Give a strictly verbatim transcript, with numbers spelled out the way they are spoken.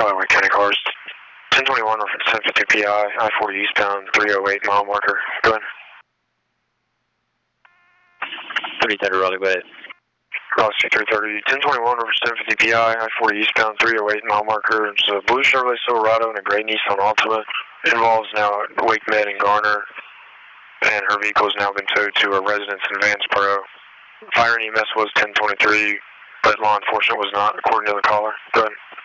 Probably Wake County cars. ten twenty-one, reference ten fifty P I, I forty eastbound, three oh eight mile marker. Go ahead. three thirty, Raleigh, go ahead. Raleigh Street three thirty, ten twenty-one, reference ten fifty P I, I forty eastbound, three oh eight mile marker. It's a blue Chevrolet Silverado and a gray Nissan Altima. Involves now Wake Med and Garner, and her vehicle has now been towed to a residence in Vanceboro. Fire and E M S was ten twenty-three, but law enforcement was not, according to the caller. Go ahead.